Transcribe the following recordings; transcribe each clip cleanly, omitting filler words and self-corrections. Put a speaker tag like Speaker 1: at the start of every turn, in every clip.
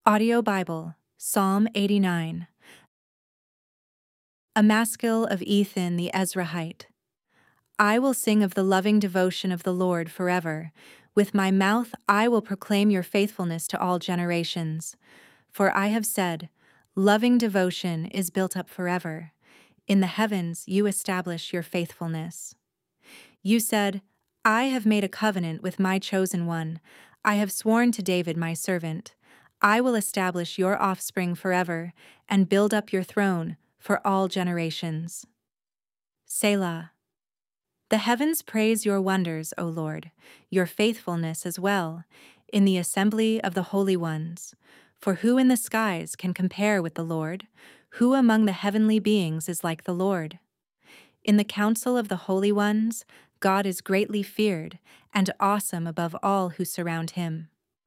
Speaker 1: Audio Bible, Psalm 89. A Maskil of Ethan the Ezrahite. I will sing of the loving devotion of the Lord forever. With my mouth I will proclaim your faithfulness to all generations. For I have said, loving devotion is built up forever. In the heavens you establish your faithfulness. You said, I have made a covenant with my chosen one. I have sworn to David my servant. I will establish your offspring forever and build up your throne for all generations. Selah. The heavens praise your wonders, O Lord, your faithfulness as well, in the assembly of the holy ones. For who in the skies can compare with the Lord? Who among the heavenly beings is like the Lord? In the council of the holy ones, God is greatly feared and awesome above all who surround him.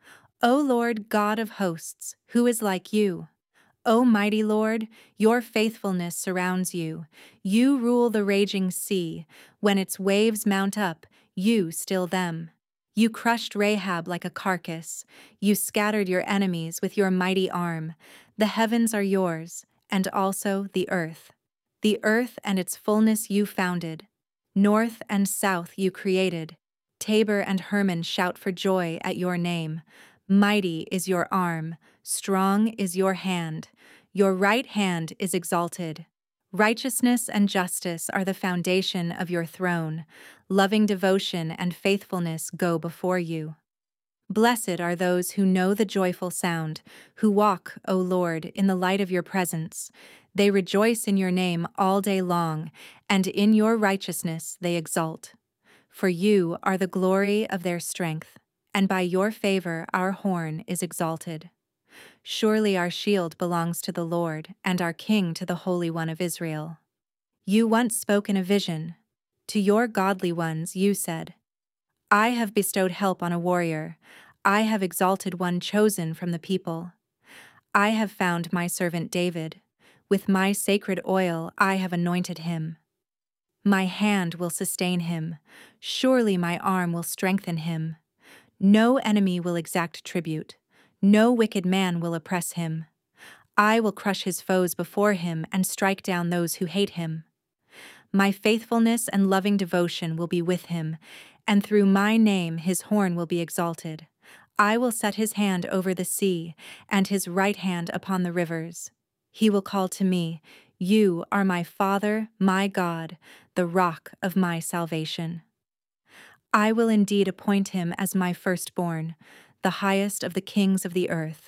Speaker 1: O Lord God of hosts, who is like you? O mighty Lord, your faithfulness surrounds you. You rule the raging sea. When its waves mount up, you still them. You crushed Rahab like a carcass. You scattered your enemies with your mighty arm. The heavens are yours, and also the earth. The earth and its fullness you founded. North and south you created. Tabor and Hermon shout for joy at your name. Mighty is your arm, strong is your hand. Your right hand is exalted. Righteousness and justice are the foundation of your throne. Loving devotion and faithfulness go before you. Blessed are those who know the joyful sound, who walk, O Lord, in the light of your presence. They rejoice in your name all day long, and in your righteousness they exult. For you are the glory of their strength, and by your favor our horn is exalted. Surely our shield belongs to the Lord, and our King to the Holy One of Israel. You once spoke in a vision. To your godly ones you said, I have bestowed help on a warrior. I have exalted one chosen from the people. I have found my servant David. With my sacred oil I have anointed him. My hand will sustain him. Surely my arm will strengthen him. No enemy will exact tribute. No wicked man will oppress him. I will crush his foes before him and strike down those who hate him. My faithfulness and loving devotion will be with him, and through my name his horn will be exalted. I will set his hand over the sea, and his right hand upon the rivers. He will call to me, You are my Father, my God, the rock of my salvation. I will indeed appoint him as my firstborn, the highest of the kings of the earth.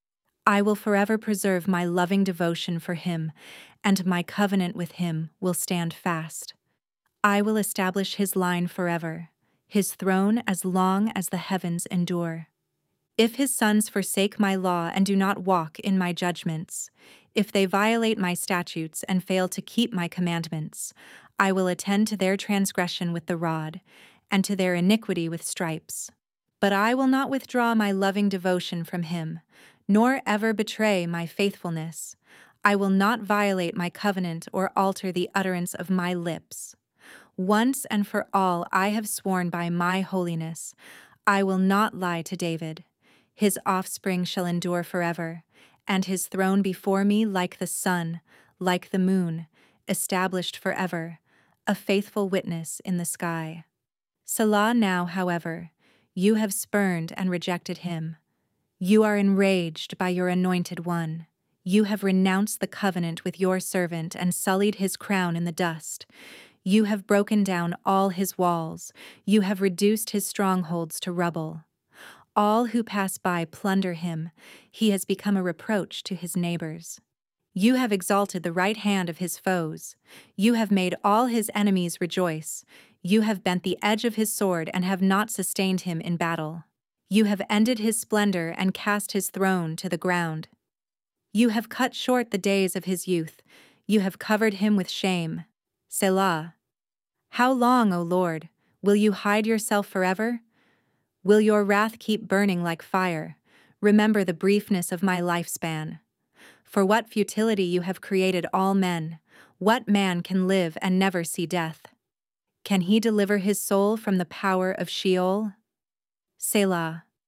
Speaker 1: I will forever preserve my loving devotion for him, and my covenant with him will stand fast. I will establish his line forever, his throne as long as the heavens endure. If his sons forsake my law and do not walk in my judgments, if they violate my statutes and fail to keep my commandments, I will attend to their transgression with the rod, and to their iniquity with stripes. But I will not withdraw my loving devotion from him, nor ever betray my faithfulness. I will not violate my covenant or alter the utterance of my lips. Once and for all I have sworn by my holiness, I will not lie to David. His offspring shall endure forever, and his throne before me like the sun, like the moon, established forever, a faithful witness in the sky. Selah now, however, you have spurned and rejected him. You are enraged by your anointed one. You have renounced the covenant with your servant and sullied his crown in the dust. You have broken down all his walls. You have reduced his strongholds to rubble. All who pass by plunder him. He has become a reproach to his neighbors. You have exalted the right hand of his foes. You have made all his enemies rejoice. You have bent the edge of his sword and have not sustained him in battle. You have ended his splendor and cast his throne to the ground. You have cut short the days of his youth. You have covered him with shame. Selah. How long, O Lord, will you hide yourself forever? Will your wrath keep burning like fire? Remember the briefness of my lifespan. For what futility you have created all men. What man can live and never see death? Can he deliver his soul from the power of Sheol? Selah.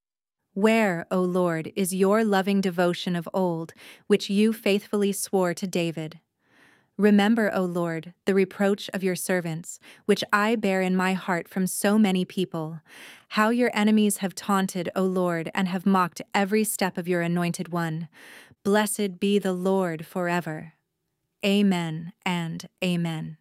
Speaker 1: Where, O Lord, is your loving devotion of old, which you faithfully swore to David? Remember, O Lord, the reproach of your servants, which I bear in my heart from so many people, how your enemies have taunted, O Lord, and have mocked every step of your anointed one. Blessed be the Lord forever. Amen and amen.